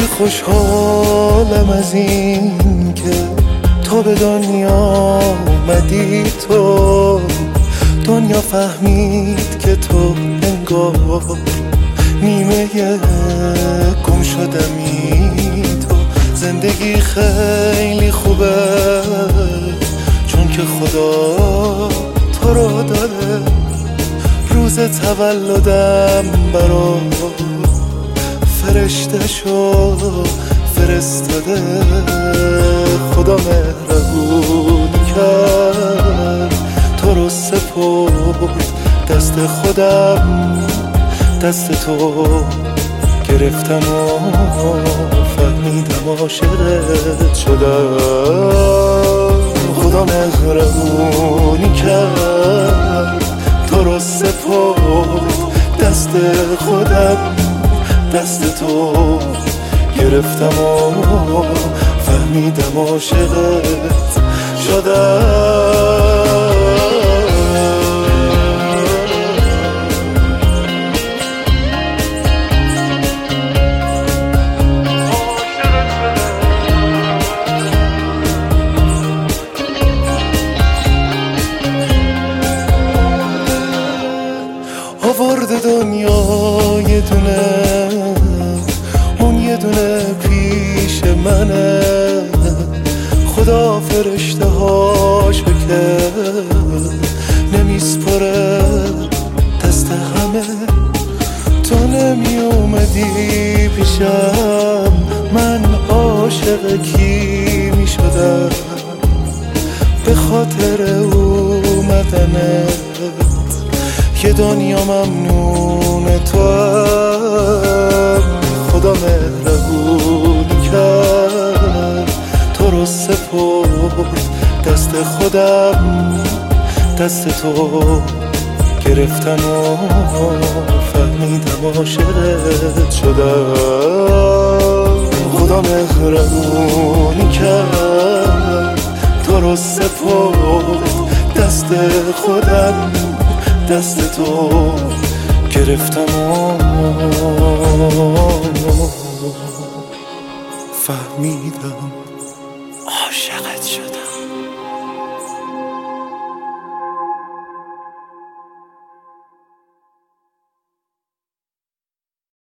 خوشحالم از این که تو به دنیا آمدی، تو دنیا فهمید که تو انگار نیمه گم شدمی. تو زندگی خیلی خوبه چون که خدا تو رو داره. روز تولدم برات فرشته شو فرستاده. خدا مهربون کرد تو رو سپرد دست خودم، دست تو گرفتم و فهمیدم عاشقت شدم. خدا مهربونی کرد تو رو سپرد دست خودم، دست تو گرفتم و فهمیدم عاشقت شدم. آورد دنیا یه دونه، اون یه دونه پیش منه. خدا فرشته هاش بکرد نمیسپره دست همه. تو نمی اومدی پیشم من عاشق کی می شدم؟ به خاطر اومدنت که دنیا ممنون تو هم. خدا مهربون کرد تو رو سپرد دست خودم، دست تو گرفتم و فهمیدم عاشقت شدم. خدا مهربون کرد تو رو سپرد دست خودم، دست تو گرفتم و فهمیدم عاشقت شدم.